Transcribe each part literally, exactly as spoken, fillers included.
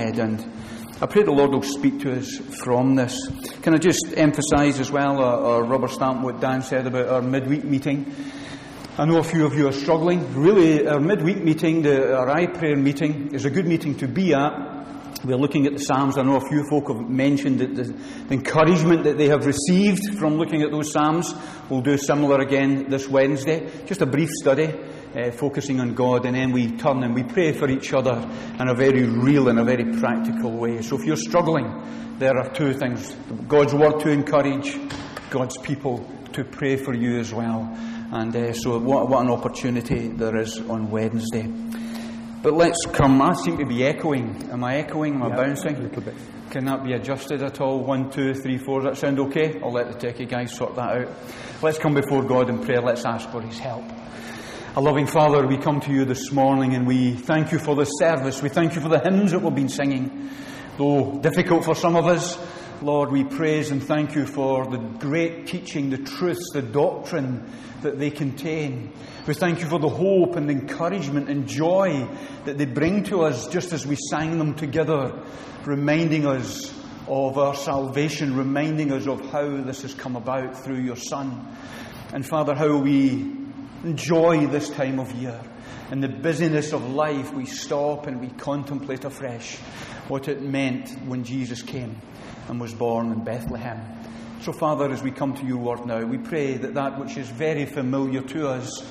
ahead, and I pray the Lord will speak to us from this. Can I just emphasise as well, or, or rubber stamp what Dan said about our midweek meeting? I know a few of you are struggling. Really, our midweek meeting, the, our I Prayer meeting, is a good meeting to be at. We're looking at the Psalms. I know a few folk have mentioned that the, the encouragement that they have received from looking at those Psalms. We'll do similar again this Wednesday. Just a brief study, uh, focusing on God, and then we turn and we pray for each other in a very real and a very practical way. So if you're struggling, there are two things. God's Word to encourage, God's people to pray for you as well. And uh, so what, what an opportunity there is on Wednesday. But let's come. I seem to be echoing. Am I echoing? Am I yeah, bouncing? A little bit. Can that be adjusted at all? One, two, three, four. Does that sound okay? I'll let the techie guys sort that out. Let's come before God in prayer. Let's ask for His help. Our loving Father, we come to you this morning and we thank you for this service. We thank you for the hymns that we've been singing. Though difficult for some of us, Lord, we praise and thank you for the great teaching, the truths, the doctrine that they contain. We thank you for the hope and encouragement and joy that they bring to us just as we sang them together, reminding us of our salvation, reminding us of how this has come about through your Son. And Father, how we enjoy this time of year. In the busyness of life, we stop and we contemplate afresh what it meant when Jesus came and was born in Bethlehem. So, Father, as we come to your word now, we pray that that which is very familiar to us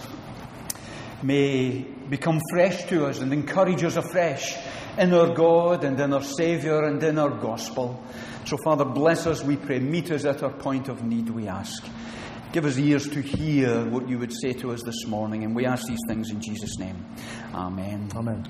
may become fresh to us and encourage us afresh in our God and in our Saviour and in our gospel. So, Father, bless us, we pray. Meet us at our point of need, we ask. Give us ears to hear what you would say to us this morning, and we ask these things in Jesus' name. Amen. Amen.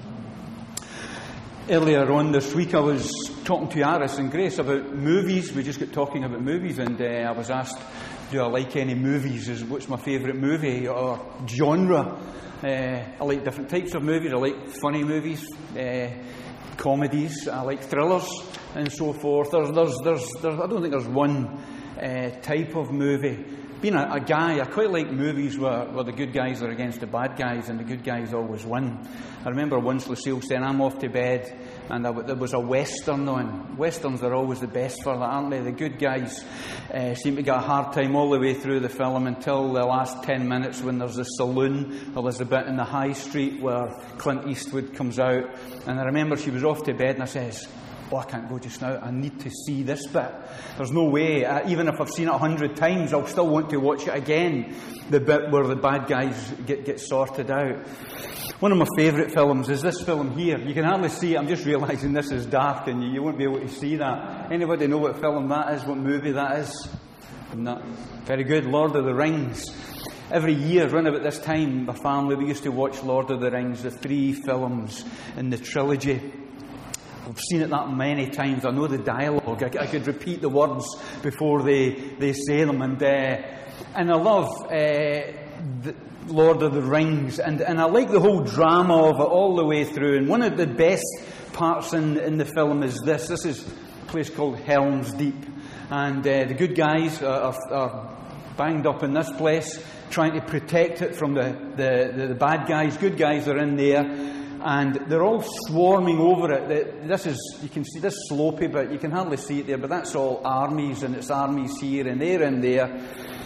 Earlier on this week, I was talking to Aris and Grace about movies. We just got talking about movies, and uh, I was asked, do I like any movies? Is what's my favourite movie or genre? Uh, I like different types of movies. I like funny movies, uh, comedies. I like thrillers and so forth. There's, there's, there's, there's I don't think there's one uh, type of movie. Being a, a guy, I quite like movies where, where the good guys are against the bad guys and the good guys always win. I remember once Lucille saying, I'm off to bed, and I, there was a Western on. Westerns are always the best for that, aren't they? The good guys uh, seem to get a hard time all the way through the film until the last ten minutes when there's a saloon, or there's a bit in the high street where Clint Eastwood comes out. And I remember she was off to bed and I says, oh, I can't go just now. I need to see this bit. There's no way. Uh, even if I've seen it a hundred times, I'll still want to watch it again. The bit where the bad guys get, get sorted out. One of my favourite films is this film here. You can hardly see it. I'm just realising this is dark and you, you won't be able to see that. Anybody know what film that is? What movie that is? Not very good. Lord of the Rings. Every year, around about this time, my family, we used to watch Lord of the Rings, the three films in the trilogy. I've seen it that many times. I know the dialogue. I, I could repeat the words before they, they say them. And uh, and I love uh, the Lord of the Rings. And, and I like the whole drama of it all the way through. And one of the best parts in, in the film is this. This is a place called Helm's Deep. And uh, the good guys are, are, are banged up in this place, trying to protect it from the, the, the, the bad guys. Good guys are in there. And they're all swarming over it. This is, you can see this slopey bit, you can hardly see it there, but that's all armies, and it's armies here and there and there.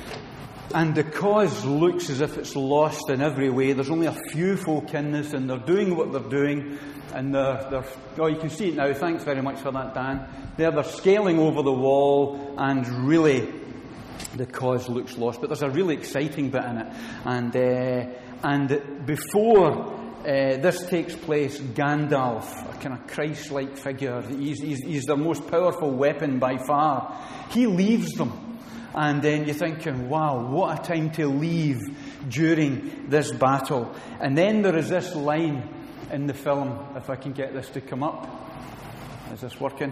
And the cause looks as if it's lost in every way. There's only a few folk in this, and they're doing what they're doing. And they're, they're oh, you can see it now. Thanks very much for that, Dan. They're, they're scaling over the wall, and really, the cause looks lost. But there's a really exciting bit in it. And, uh, and before Uh, this takes place, Gandalf, a kind of Christ-like figure, he's, he's, he's their most powerful weapon by far. He leaves them. And then you're thinking, wow, what a time to leave during this battle. And then there is this line in the film, if I can get this to come up. Is this working?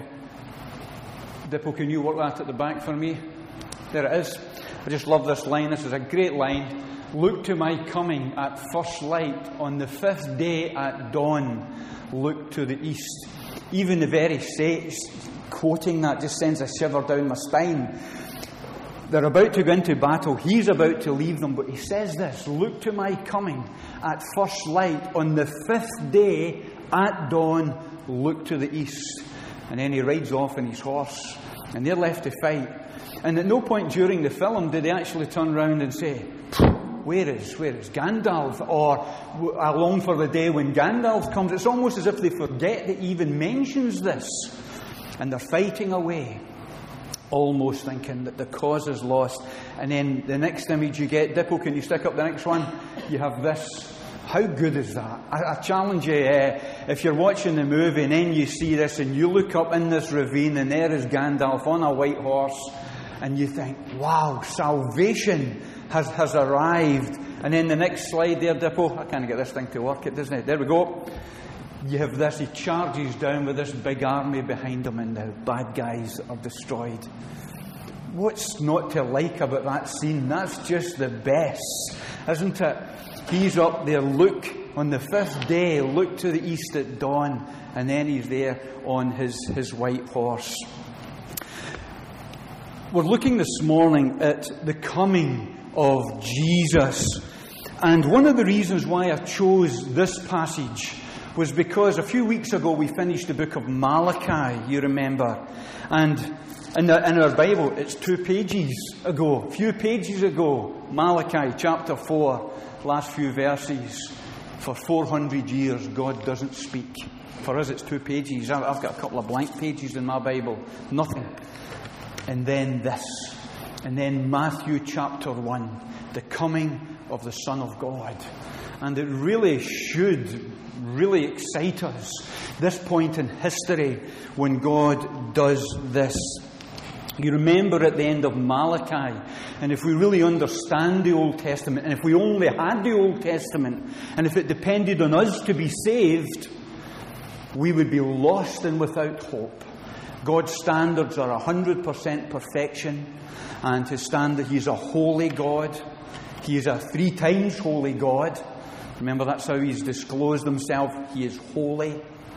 Dippo, can you work that at the back for me? There it is. I just love this line. This is a great line. Look to my coming at first light, on the fifth day at dawn, look to the east. Even the very say, quoting that just sends a shiver down my spine. They're about to go into battle. He's about to leave them, but he says this, look to my coming at first light, on the fifth day at dawn, look to the east. And then he rides off on his horse, and they're left to fight. And at no point during the film did they actually turn round and say, where is, where is Gandalf? Or, I long for the day when Gandalf comes. It's almost as if they forget that he even mentions this. And they're fighting away, almost thinking that the cause is lost. And then the next image you get, Dippo, can you stick up the next one? You have this. How good is that? I, I challenge you, uh, if you're watching the movie and then you see this and you look up in this ravine and there is Gandalf on a white horse and you think, wow, salvation has, has arrived. And then the next slide there, Dippo, I can't get this thing to work, it doesn't it? There we go. You have this, he charges down with this big army behind him and the bad guys are destroyed. What's not to like about that scene? That's just the best, isn't it? He's up there, look, on the fifth day, look to the east at dawn, and then he's there on his, his white horse. We're looking this morning at the coming of Jesus. And one of the reasons why I chose this passage was because a few weeks ago we finished the book of Malachi, you remember. And in, the, in our Bible, it's two pages ago, a few pages ago, Malachi chapter four. Last few verses. For four hundred years, God doesn't speak. For us, it's two pages. I've got a couple of blank pages in my Bible. Nothing. And then this. And then Matthew chapter one. The coming of the Son of God. And it really should really excite us. This point in history when God does this. You remember at the end of Malachi, and if we really understand the Old Testament, and if we only had the Old Testament, and if it depended on us to be saved, we would be lost and without hope. God's standards are one hundred percent perfection, and His standard, He's a holy God. He is a three times holy God. Remember, that's how He's disclosed Himself. He is holy,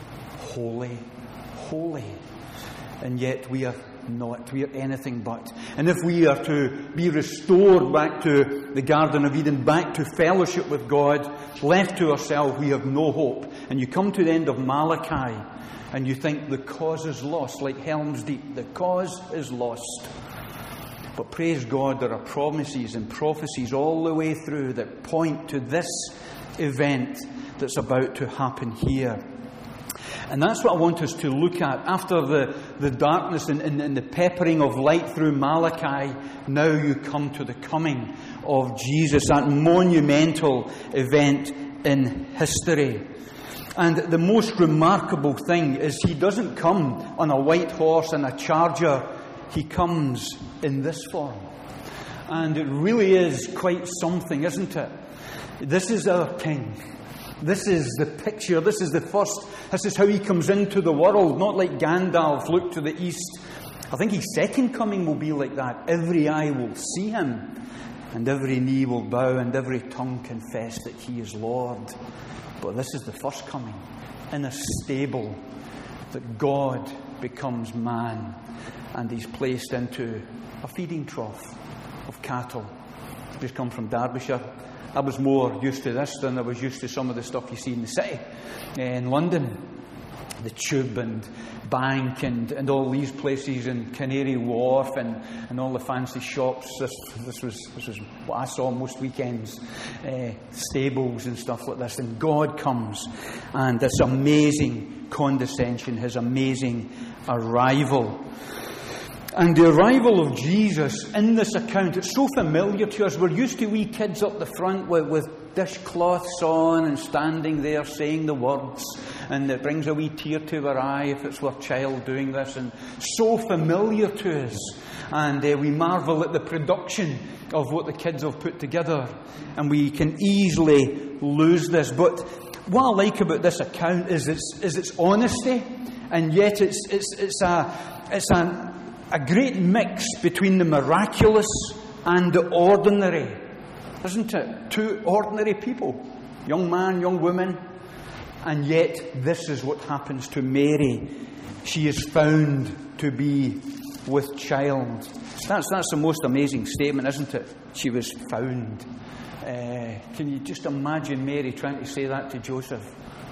holy, holy. And yet we are not. We are anything but. And if we are to be restored back to the Garden of Eden, back to fellowship with God, left to ourselves, we have no hope. And you come to the end of Malachi and you think the cause is lost, like Helm's Deep. The cause is lost. But praise God, there are promises and prophecies all the way through that point to this event that's about to happen here. And that's what I want us to look at. After the, the darkness and, and, and the peppering of light through Malachi, now you come to the coming of Jesus, that monumental event in history. And the most remarkable thing is He doesn't come on a white horse and a charger. He comes in this form. And it really is quite something, isn't it? This is our King. This is the picture. This is the first. This is how He comes into the world. Not like Gandalf, look to the east. I think His second coming will be like that. Every eye will see Him, and every knee will bow, and every tongue confess that He is Lord. But this is the first coming, in a stable, that God becomes man, and He's placed into a feeding trough of cattle. I've just come from Derbyshire. I was more used to this than I was used to some of the stuff you see in the city. In London, the Tube and Bank and, and all these places, and Canary Wharf and, and all the fancy shops. This, this was this was what I saw most weekends. Uh, stables and stuff like this. And God comes, and this amazing condescension, His amazing arrival. And the arrival of Jesus in this account, it's so familiar to us. We're used to wee kids up the front with, with dishcloths on and standing there saying the words. And it brings a wee tear to our eye if it's our child doing this. And so familiar to us. And uh, we marvel at the production of what the kids have put together. And we can easily lose this. But what I like about this account is its, is its honesty. And yet it's, it's, it's a... It's a A great mix between the miraculous and the ordinary. Isn't it? Two ordinary people. Young man, young woman. And yet this is what happens to Mary. She is found to be with child. That's, that's the most amazing statement, isn't it? She was found. Uh, can you just imagine Mary trying to say that to Joseph?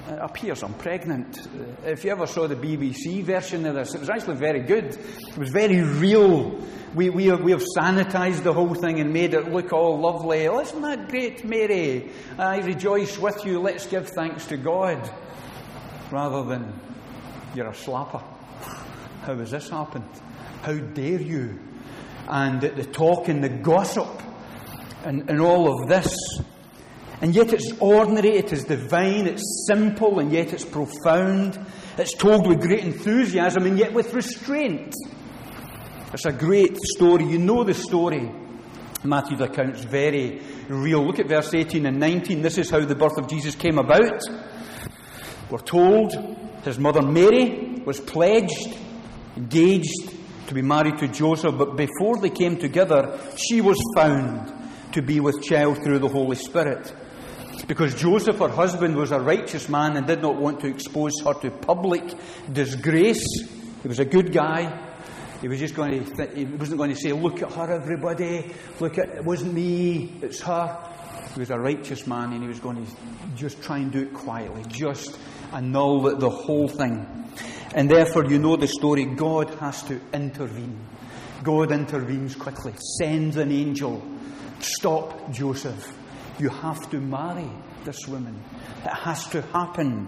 it appears I'm pregnant. Uh, if you ever saw the B B C version of this, it was actually very good. It was very real. We, we, have, we have sanitised the whole thing and made it look all lovely. Oh, isn't that great, Mary? I rejoice with you. Let's give thanks to God. Rather than, you're a slapper. How has this happened? How dare you? And the talk and the gossip and, and all of this. And yet it's ordinary, it is divine, it's simple, and yet it's profound. It's told with great enthusiasm and yet with restraint. It's a great story. You know the story. Matthew's account is very real. Look at verse eighteen and nineteen. This is how the birth of Jesus came about. We're told his mother Mary was pledged, engaged to be married to Joseph, but before they came together, she was found to be with child through the Holy Spirit. Because Joseph, her husband, was a righteous man and did not want to expose her to public disgrace. He was a good guy. He was just going to, th- he wasn't going to say, look at her, everybody. Look at, it wasn't me, it's her. He was a righteous man, and he was going to just try and do it quietly, just annul the, the whole thing. And therefore, you know the story. God has to intervene. God intervenes quickly, sends an angel. Stop, Joseph. You have to marry this woman. It has to happen.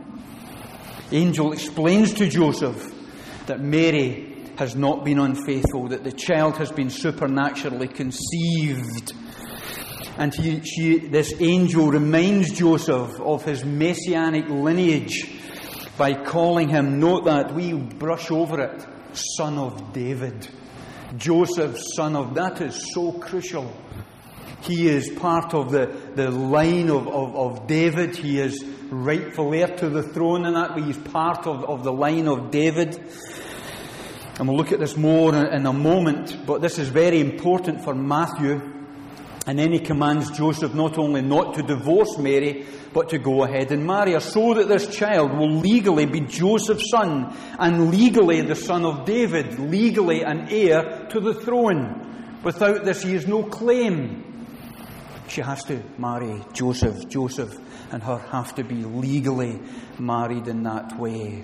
Angel explains to Joseph that Mary has not been unfaithful, that the child has been supernaturally conceived. And he, she, this angel reminds Joseph of his messianic lineage by calling him, note that, we brush over it, son of David. Joseph, son of, that is so crucial. He is part of the, the line of, of, of David. He is rightful heir to the throne, and that way he's part of, of the line of David. And we'll look at this more in, in a moment, but this is very important for Matthew. And then he commands Joseph not only not to divorce Mary, but to go ahead and marry her, so that this child will legally be Joseph's son, and legally the son of David, legally an heir to the throne. Without this, he has no claim. She has to marry Joseph. Joseph and her have to be legally married in that way.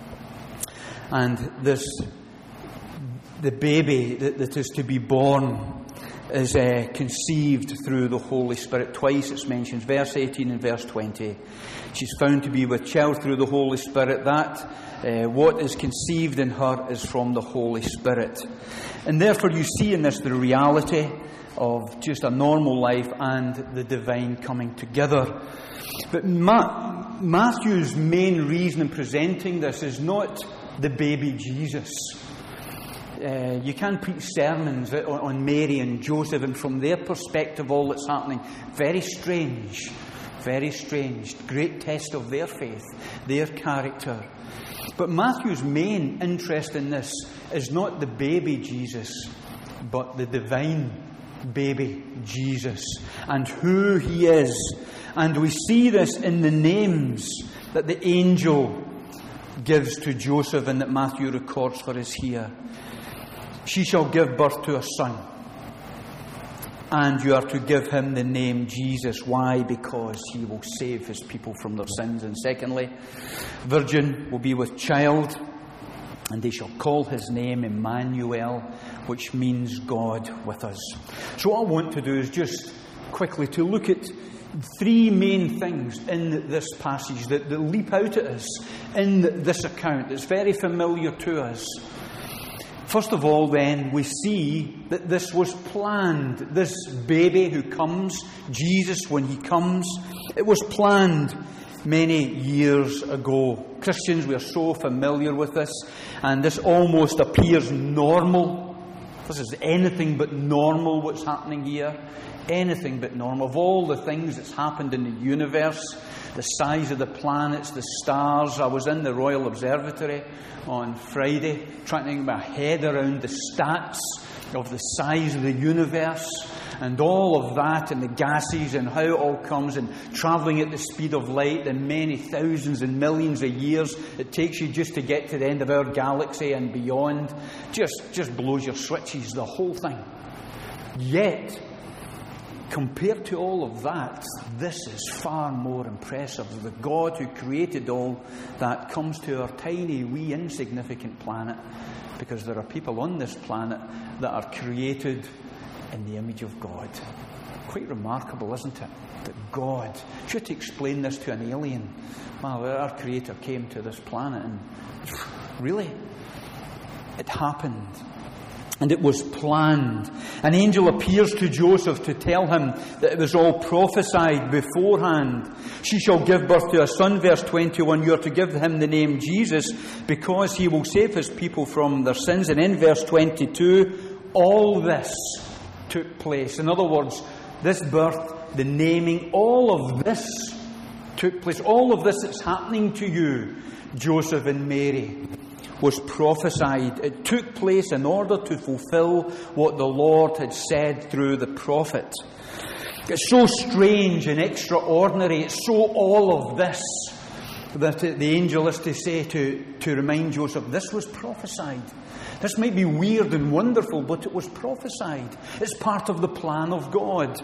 And this, the baby that, that is to be born is uh, conceived through the Holy Spirit. Twice it's mentioned, verse eighteen and verse twenty. She's found to be with child through the Holy Spirit. That, uh, what is conceived in her is from the Holy Spirit. And therefore you see in this the reality of just a normal life and the divine coming together. But Ma- Matthew's main reason in presenting this is not the baby Jesus. Uh, you can preach sermons on, on Mary and Joseph, and from their perspective all that's happening, very strange, very strange, great test of their faith, their character. But Matthew's main interest in this is not the baby Jesus, but the divine baby Jesus and who he is. And we see this in the names that the angel gives to Joseph and that Matthew records for us here. She shall give birth to a son, and you are to give him the name Jesus. Why? Because he will save his people from their sins. And secondly, virgin will be with child, and they shall call his name Emmanuel, which means God with us. So what I want to do is just quickly to look at three main things in this passage that, that leap out at us in this account. It's very familiar to us. First of all, then, we see that this was planned. This baby who comes, Jesus, when he comes, it was planned many years ago. Christians, we are so familiar with this, and this almost appears normal. This is anything but normal, what's happening here. Anything but normal. Of all the things that's happened in the universe, the size of the planets, the stars. I was in the Royal Observatory on Friday trying to get my head around the stats of the size of the universe and all of that and the gases and how it all comes and travelling at the speed of light and many thousands and millions of years it takes you just to get to the end of our galaxy and beyond. Just, just blows your switches, the whole thing. Yet, compared to all of that, this is far more impressive. The God who created all that comes to our tiny, wee, insignificant planet, because there are people on this planet that are created in the image of God. Quite remarkable, isn't it? That God should explain this to an alien. Well, our Creator came to this planet, and really, it happened. And it was planned. An angel appears to Joseph to tell him that it was all prophesied beforehand. She shall give birth to a son, verse twenty-one. You are to give him the name Jesus, because he will save his people from their sins. And in verse twenty-two, all this took place. In other words, this birth, the naming, all of this took place. All of this that's happening to you, Joseph and Mary, was prophesied. It took place in order to fulfill what the Lord had said through the prophet. It's so strange and extraordinary. It's so all of this that the angel is to say to, to remind Joseph, this was prophesied. This might be weird and wonderful, but it was prophesied. It's part of the plan of God.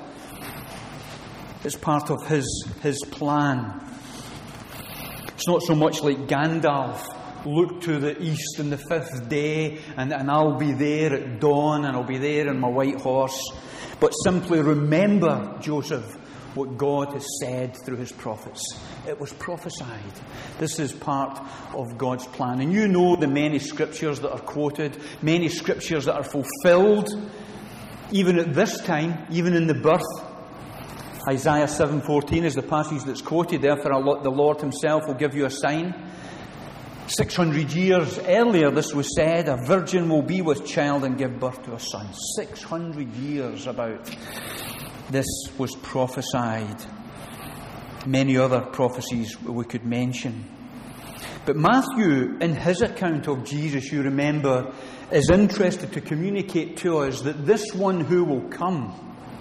It's part of His, His plan. It's not so much like Gandalf. Look to the east in the fifth day, and, and I'll be there at dawn, and I'll be there on my white horse. But simply remember, Joseph, what God has said through His prophets. It was prophesied. This is part of God's plan. And you know the many scriptures that are quoted, many scriptures that are fulfilled, even at this time, even in the birth. Isaiah seven fourteen is the passage that's quoted. Therefore the Lord Himself will give you a sign. Six hundred years earlier this was said, a virgin will be with child and give birth to a son. Six hundred years about this was prophesied. Many other prophecies we could mention. But Matthew, in his account of Jesus, you remember, is interested to communicate to us that this one who will come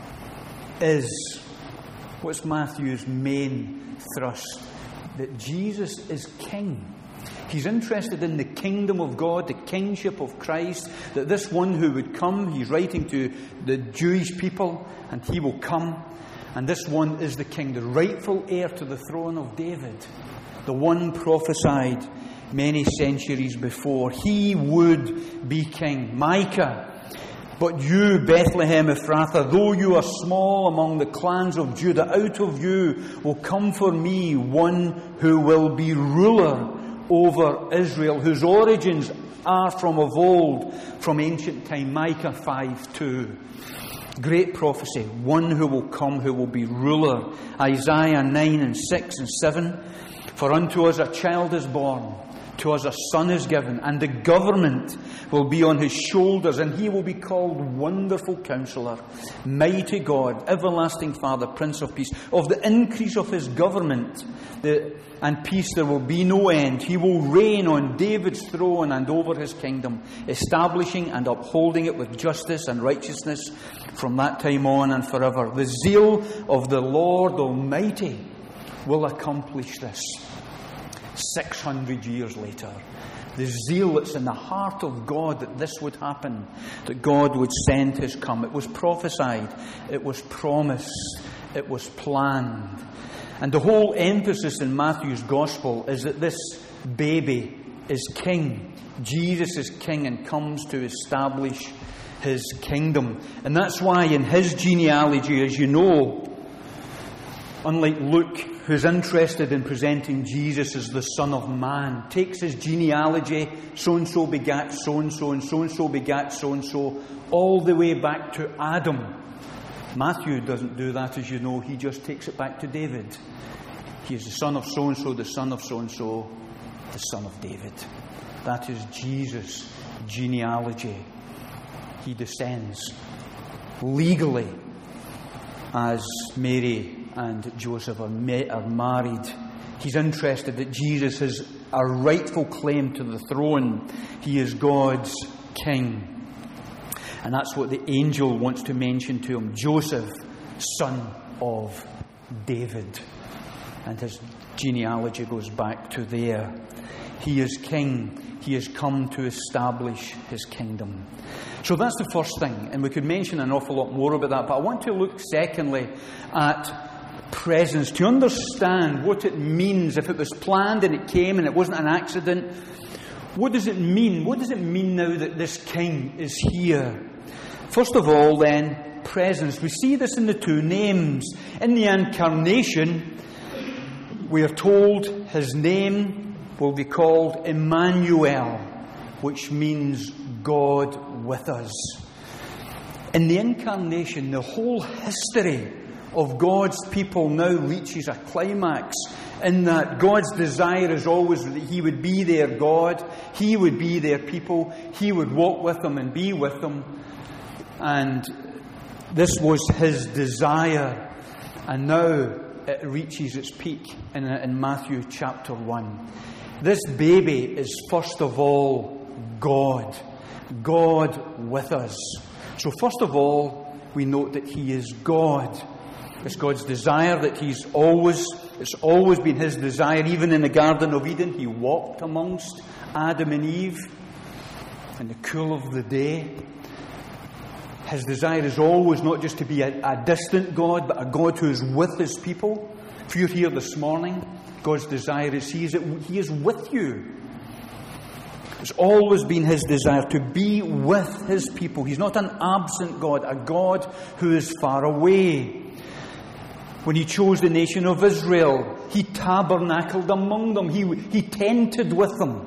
is, what's Matthew's main thrust? That Jesus is King. He's interested in the kingdom of God, the kingship of Christ, that this one who would come, he's writing to the Jewish people, and he will come. And this one is the king, the rightful heir to the throne of David, the one prophesied many centuries before. He would be king. Micah, but you, Bethlehem Ephrathah, though you are small among the clans of Judah, out of you will come for me one who will be ruler over Israel, whose origins are from of old, from ancient time. Micah five two. Great prophecy. One who will come, who will be ruler. Isaiah nine and six and seven. For unto us a child is born, to us a son is given, and the government will be on his shoulders, and he will be called Wonderful Counselor, Mighty God, Everlasting Father, Prince of Peace. Of the increase of his government the, and peace there will be no end. He will reign on David's throne and over his kingdom, establishing and upholding it with justice and righteousness from that time on and forever. The zeal of the Lord Almighty will accomplish this. Six hundred years later, the zeal that's in the heart of God that this would happen, that God would send His come. It was prophesied, it was promised, it was planned. And the whole emphasis in Matthew's Gospel is that this baby is king. Jesus is king and comes to establish His kingdom. And that's why in his genealogy, as you know, unlike Luke, who's interested in presenting Jesus as the Son of Man, takes his genealogy, so-and-so begat so-and-so, and so-and-so begat so-and-so, all the way back to Adam. Matthew doesn't do that, as you know. He just takes it back to David. He is the son of so-and-so, the son of so-and-so, the son of David. That is Jesus' genealogy. He descends legally as Mary and Joseph are, ma- are married. He's interested that Jesus has a rightful claim to the throne. He is God's king. And that's what the angel wants to mention to him. Joseph, son of David. And his genealogy goes back to there. He is king. he has come to establish his kingdom. So that's the first thing, and we could mention an awful lot more about that, but I want to look secondly at presence, to understand what it means. If it was planned and it came and it wasn't an accident, what does it mean? What does it mean now that this king is here? First of all, then, presence. We see this in the two names. In the incarnation, we are told his name will be called Emmanuel, which means God with us. In the incarnation, the whole history of God's people now reaches a climax, in that God's desire is always that he would be their God, he would be their people, he would walk with them and be with them. And this was his desire, and now it reaches its peak in, in Matthew chapter one. This baby is first of all God. God with us. So first of all, we note that he is God. It's God's desire that he's always, it's always been his desire. Even in the Garden of Eden, he walked amongst Adam and Eve in the cool of the day. His desire is always not just to be a, a distant God, but a God who is with his people. If you're here this morning, God's desire is he is, he is with you. It's always been his desire to be with his people. He's not an absent God, a God who is far away. When he chose the nation of Israel, he tabernacled among them. He, he tented with them.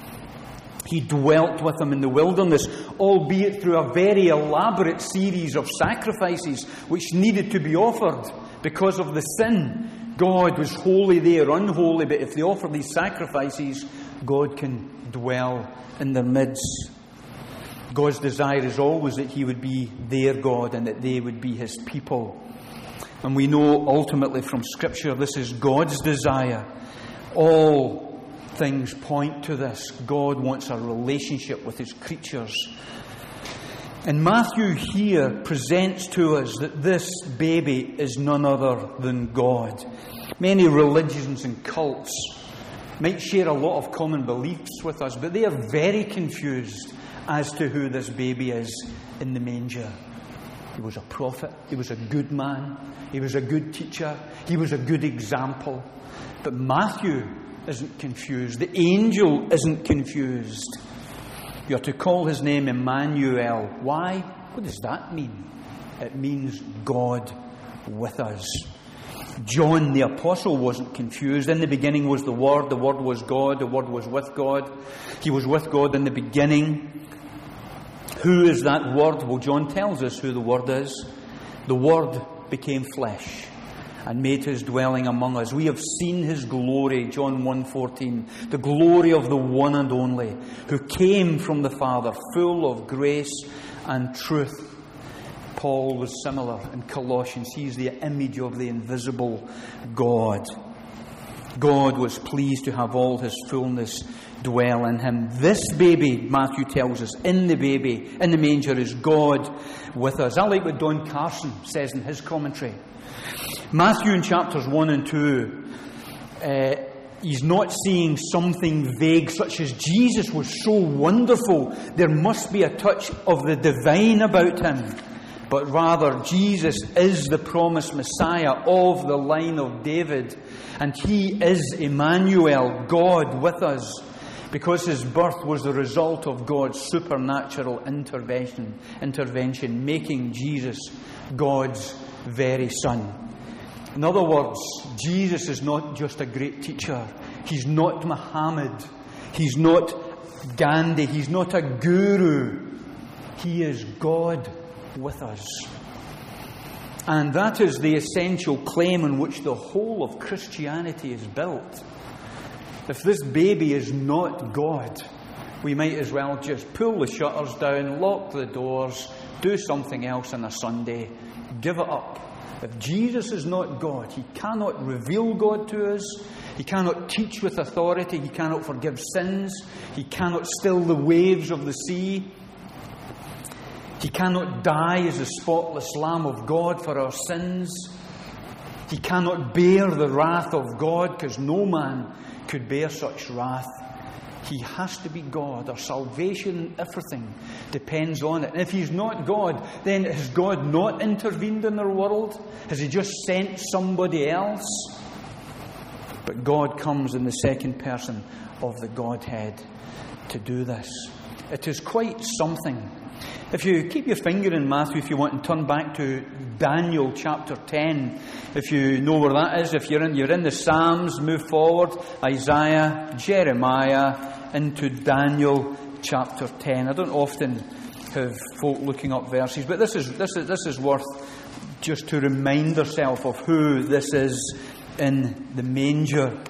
He dwelt with them in the wilderness, albeit through a very elaborate series of sacrifices which needed to be offered because of the sin. God was wholly there, unholy, but if they offer these sacrifices, God can dwell in their midst. God's desire is always that he would be their God and that they would be his people. And we know ultimately from Scripture this is God's desire. All things point to this. God wants a relationship with his creatures. And Matthew here presents to us that this baby is none other than God. Many religions and cults might share a lot of common beliefs with us, but they are very confused as to who this baby is in the manger. He was a prophet. He was a good man. He was a good teacher. He was a good example. But Matthew isn't confused. The angel isn't confused. You're to call his name Emmanuel. Why? What does that mean? It means God with us. John the Apostle wasn't confused. In the beginning was the Word. The Word was God. The Word was with God. He was with God in the beginning. Who is that Word? Well, John tells us who the Word is. The Word became flesh and made his dwelling among us. We have seen his glory, John one fourteen, the glory of the one and only, who came from the Father, full of grace and truth. Paul was similar in Colossians. He is the image of the invisible God. God was pleased to have all his fullness dwell in him. This baby, Matthew tells us, in the baby, in the manger, is God with us. I like what Don Carson says in his commentary. Matthew in chapters one and two, uh, he's not seeing something vague such as Jesus was so wonderful, there must be a touch of the divine about him. But rather, Jesus is the promised Messiah of the line of David. And he is Emmanuel, God with us. Because his birth was the result of God's supernatural intervention, intervention, making Jesus God's very Son. In other words, Jesus is not just a great teacher. He's not Muhammad. He's not Gandhi. He's not a guru. He is God with us. And that is the essential claim on which the whole of Christianity is built. If this baby is not God, we might as well just pull the shutters down, lock the doors, do something else on a Sunday, give it up. If Jesus is not God, he cannot reveal God to us, he cannot teach with authority, he cannot forgive sins, he cannot still the waves of the sea, he cannot die as the spotless Lamb of God for our sins, he cannot bear the wrath of God, because no man could bear such wrath. He has to be God. Our salvation, everything depends on it. And if He's not God, then has God not intervened in our world? Has He just sent somebody else? But God comes in the second person of the Godhead to do this. It is quite something. If you keep your finger in Matthew, if you want, and turn back to Daniel chapter ten, if you know where that is, if you're in, you're in the Psalms, move forward, Isaiah, Jeremiah, into Daniel chapter ten. I don't often have folk looking up verses, but this is this is this is worth just to remind ourselves of who this is in the manger.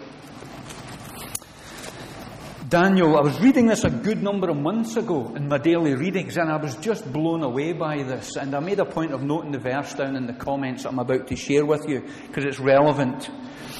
Daniel, I was reading this a good number of months ago in my daily readings, and I was just blown away by this. And I made a point of noting the verse down in the comments that I'm about to share with you, because it's relevant.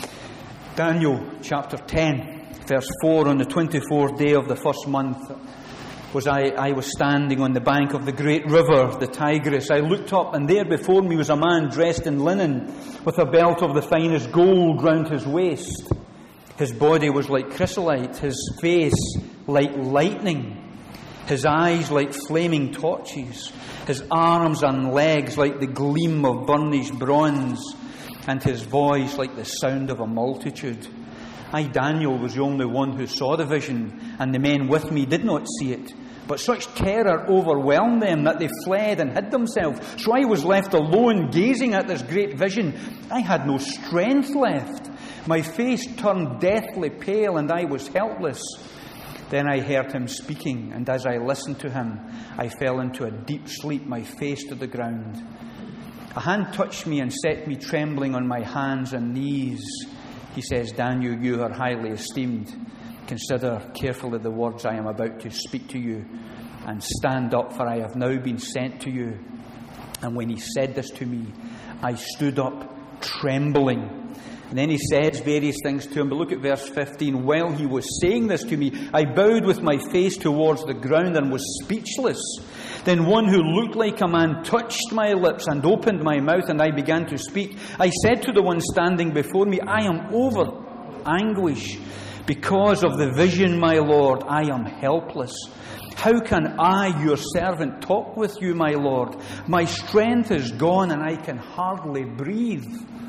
Daniel chapter ten, verse four, on the twenty-fourth day of the first month, was I, I was standing on the bank of the great river, the Tigris. I looked up, and there before me was a man dressed in linen, with a belt of the finest gold round his waist. His body was like chrysolite, his face like lightning, his eyes like flaming torches, his arms and legs like the gleam of burnished bronze, and his voice like the sound of a multitude. I, Daniel, was the only one who saw the vision, and the men with me did not see it. But such terror overwhelmed them that they fled and hid themselves. So I was left alone, gazing at this great vision. I had no strength left. My face turned deathly pale, and I was helpless. Then I heard him speaking, and as I listened to him, I fell into a deep sleep, my face to the ground. A hand touched me and set me trembling on my hands and knees. He says, Daniel, you are highly esteemed. Consider carefully the words I am about to speak to you, and stand up, for I have now been sent to you. And when he said this to me, I stood up trembling. And then he says various things to him. But look at verse fifteen. While he was saying this to me, I bowed with my face towards the ground and was speechless. Then one who looked like a man touched my lips and opened my mouth, and I began to speak. I said to the one standing before me, I am over anguish because of the vision, my Lord. I am helpless. How can I, your servant, talk with you, my Lord? My strength is gone, and I can hardly breathe.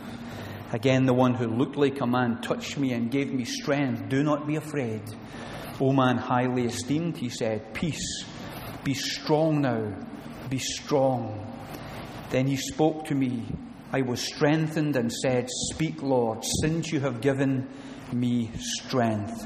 Again, the one who looked like a man touched me and gave me strength. Do not be afraid, O man highly esteemed, he said. Peace. Be strong now. Be strong. Then he spoke to me. I was strengthened and said, Speak, Lord, since you have given me strength.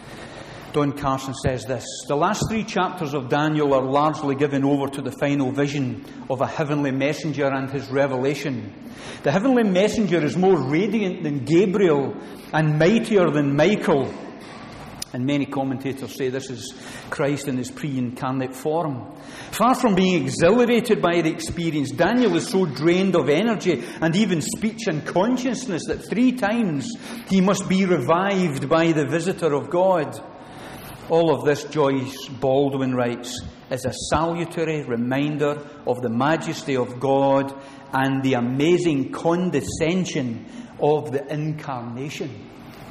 Don Carson says this: the last three chapters of Daniel are largely given over to the final vision of a heavenly messenger and his revelation. The heavenly messenger is more radiant than Gabriel and mightier than Michael. And many commentators say this is Christ in his pre-incarnate form. Far from being exhilarated by the experience, Daniel is so drained of energy and even speech and consciousness that three times he must be revived by the visitor of God. All of this, Joyce Baldwin writes, is a salutary reminder of the majesty of God and the amazing condescension of the incarnation.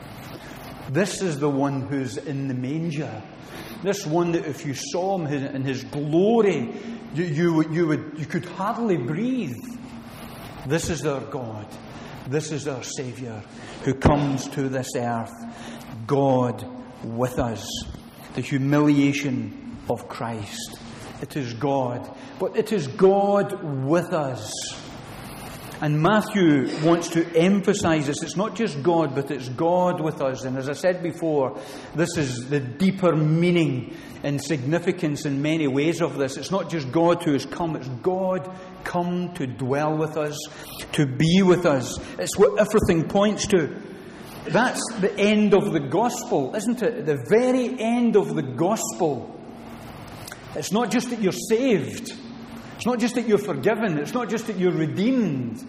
This is the one who's in the manger. This one that if you saw him in his glory, you, you, you, would, you could hardly breathe. This is our God. This is our Saviour who comes to this earth. God with us. The humiliation of Christ. It is God. But it is God with us. And Matthew wants to emphasize this. It's not just God, but it's God with us. And as I said before, this is the deeper meaning and significance in many ways of this. It's not just God who has come. It's God come to dwell with us, to be with us. It's what everything points to. That's the end of the gospel, isn't it? The very end of the gospel. It's not just that you're saved. It's not just that you're forgiven. It's not just that you're redeemed.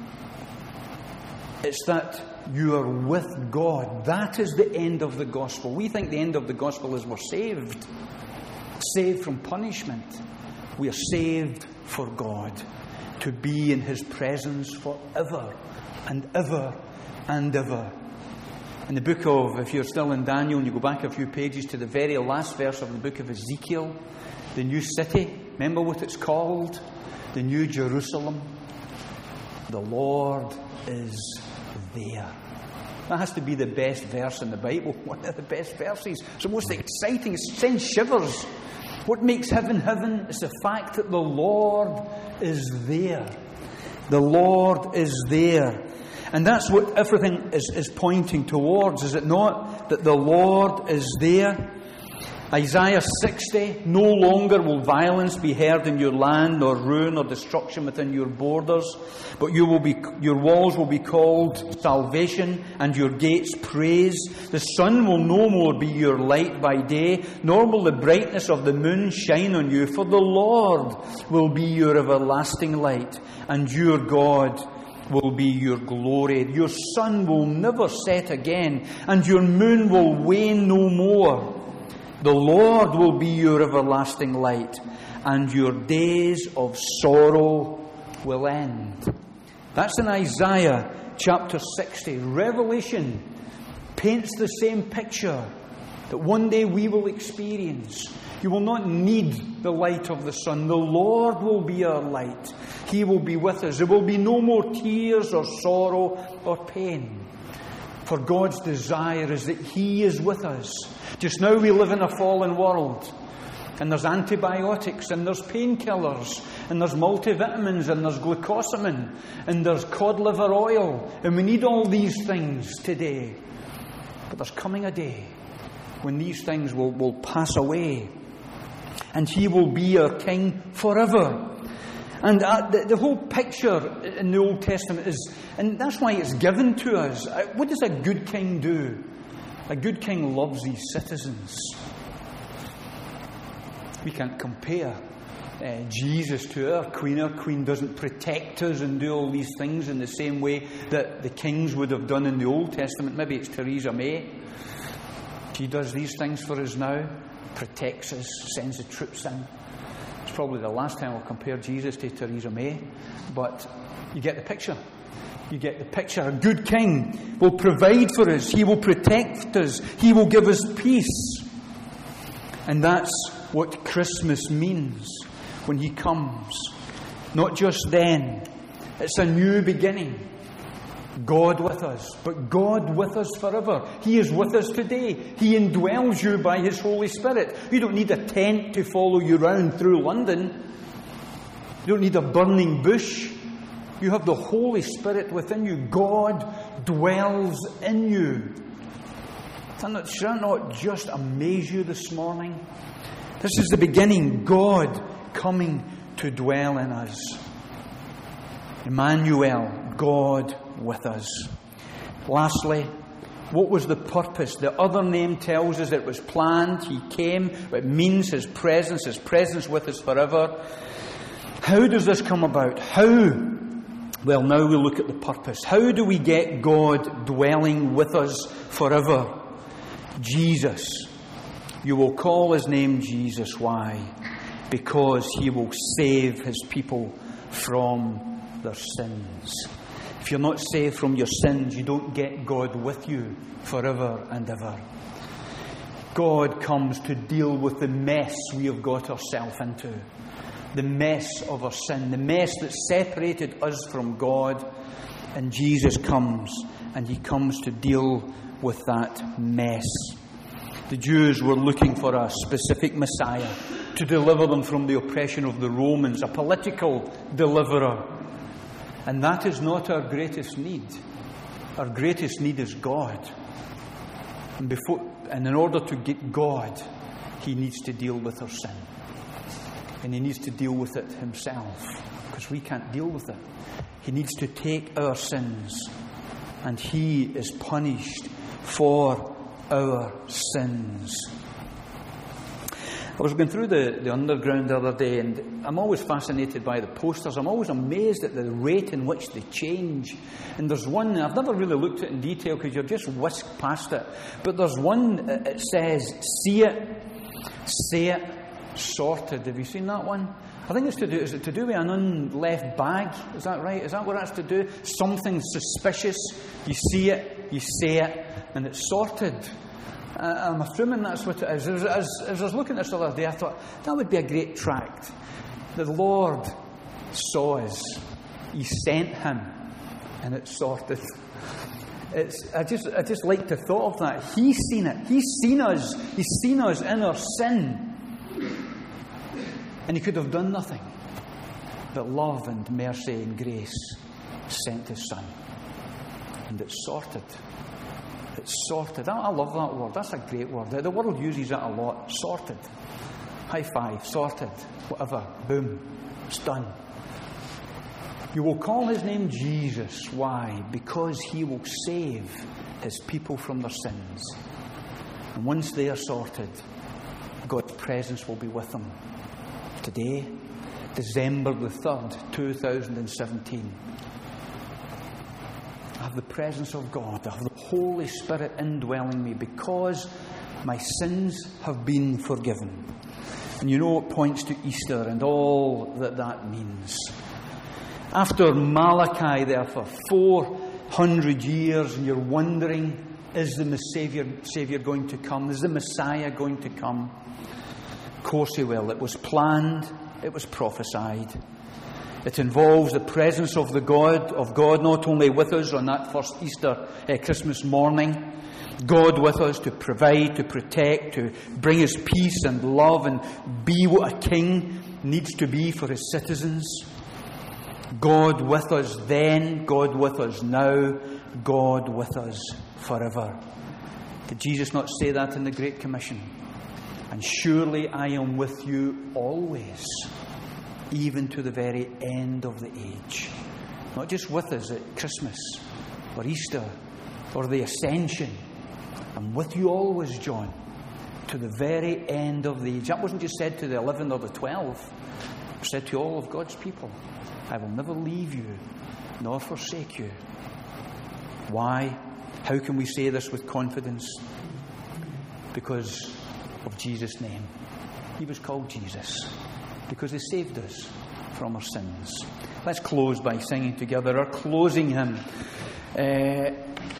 It's that you are with God. That is the end of the gospel. We think the end of the gospel is we're saved. Saved from punishment. We are saved for God. To be in His presence forever and ever and ever. In the book of, if you're still in Daniel and you go back a few pages to the very last verse of the book of Ezekiel, the new city, remember what it's called? The New Jerusalem. The Lord is there. That has to be the best verse in the Bible. One of the best verses. It's the most exciting. It sends shivers. What makes heaven heaven is the fact that the Lord is there. The Lord is there. And that's what everything is, is pointing towards, is it not? That the Lord is there. Isaiah sixty, no longer will violence be heard in your land, nor ruin or destruction within your borders, but you will be, your walls will be called salvation, and your gates praise. The sun will no more be your light by day, nor will the brightness of the moon shine on you, for the Lord will be your everlasting light, and your God will be your glory. Your sun will never set again, and your moon will wane no more. The Lord will be your everlasting light, and your days of sorrow will end. That's in Isaiah chapter sixty. Revelation paints the same picture that one day we will experience. You will not need the light of the sun. The Lord will be our light. He will be with us. There will be no more tears or sorrow or pain. For God's desire is that He is with us. Just now we live in a fallen world. And there's antibiotics, and there's painkillers, and there's multivitamins, and there's glucosamine, and there's cod liver oil. And we need all these things today. But there's coming a day when these things will, will pass away. And He will be our King forever. And uh, the, the whole picture in the Old Testament is, and that's why it's given to us. Uh, what does a good king do? A good king loves his citizens. We can't compare uh, Jesus to our queen. Our queen doesn't protect us and do all these things in the same way that the kings would have done in the Old Testament. Maybe it's Theresa May. She does these things for us now, protects us, sends the troops in. It's probably the last time I'll compare Jesus to Theresa May, but you get the picture. You get the picture. A good king will provide for us. He will protect us. He will give us peace. And that's what Christmas means when He comes. Not just then. It's a new beginning. God with us, but God with us forever. He is with us today. He indwells you by His Holy Spirit. You don't need a tent to follow you round through London. You don't need a burning bush. You have the Holy Spirit within you. God dwells in you. Should I not just amaze you this morning? This is the beginning. God coming to dwell in us. Emmanuel, God with us. Lastly, what was the purpose? The other name tells us that it was planned. He came. It means His presence, His presence with us forever. How does this come about? How? Well, now we look at the purpose. How do we get God dwelling with us forever? Jesus. You will call His name Jesus. Why? Because He will save His people from their sins. If you're not saved from your sins, you don't get God with you forever and ever. God comes to deal with the mess we have got ourselves into. The mess of our sin. The mess that separated us from God. And Jesus comes, and He comes to deal with that mess. The Jews were looking for a specific Messiah to deliver them from the oppression of the Romans, a political deliverer. And that is not our greatest need. Our greatest need is God. And, before, and in order to get God, He needs to deal with our sin. And He needs to deal with it Himself, because we can't deal with it. He needs to take our sins, and He is punished for our sins. I was going through the, the underground the other day, and I'm always fascinated by the posters. I'm always amazed at the rate in which they change. And there's one, I've never really looked at it in detail because you're just whisked past it. But there's one, it says, see it, say it, sorted. Have you seen that one? I think it's to do, is it to do with an unleft bag? Is that right? Is that what that's to do? Something suspicious. You see it, you say it, and it's sorted. Uh, I'm assuming that's what it is. As, as, as I was looking at this the other day, I thought, that would be a great tract. The Lord saw us. He sent him, and it's sorted. It's, I just I just like the thought of that. He's seen it. He's seen us. He's seen us in our sin. And he could have done nothing. But love and mercy and grace sent his Son. And it's sorted. It's sorted. I, I love that word. That's a great word. The, the world uses that a lot. Sorted. High five. Sorted. Whatever. Boom. It's done. You will call his name Jesus. Why? Because he will save his people from their sins. And once they are sorted, God's presence will be with them. Today, December the third, two thousand seventeen. I have the presence of God. I have the Holy Spirit indwelling me because my sins have been forgiven. And you know it points to Easter and all that that means. After Malachi there for four hundred years, and you're wondering, is the Saviour, Saviour going to come? Is the Messiah going to come? Of course he will. It was planned. It was prophesied. It involves the presence of the God of God not only with us on that first Easter uh, Christmas morning, God with us to provide, to protect, to bring us peace and love and be what a king needs to be for his citizens. God with us then, God with us now, God with us forever. Did Jesus not say that in the Great Commission? And surely I am with you always, even to the very end of the age. Not just with us at Christmas or Easter or the Ascension. I'm with you always, John, to the very end of the age. That wasn't just said to the eleven or the twelve. It was said to all of God's people. I will never leave you nor forsake you. Why? How can we say this with confidence? Because of Jesus' name. He was called Jesus because he saved us from our sins. Let's close by singing together our closing hymn. Uh,